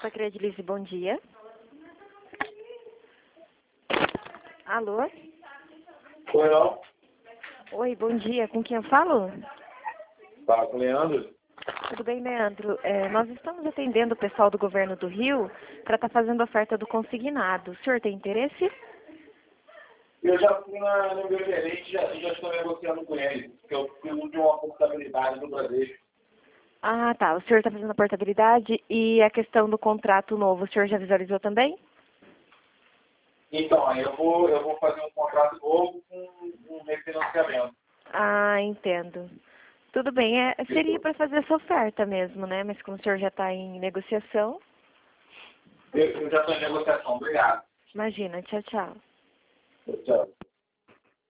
Santa Creadilize, bom dia. Alô? Oi, não? Oi, bom dia. Com quem eu falo? Fala com o Leandro. Tudo bem, Leandro? Nós estamos atendendo o pessoal do Governo do Rio para estar fazendo oferta do consignado. O senhor tem interesse? Eu já fui no meu gerente e já estou negociando com ele, porque eu preciso de uma portabilidade do Bradesco. Ah, tá. O senhor está fazendo a portabilidade e a questão do contrato novo, o senhor já visualizou também? Então, aí eu vou fazer um contrato novo com um refinanciamento. Ah, entendo. Tudo bem, seria para fazer essa oferta mesmo, né? Mas como o senhor já está em negociação, Eu já estou em negociação. Obrigado. imagina. Tchau, tchau. Tchau.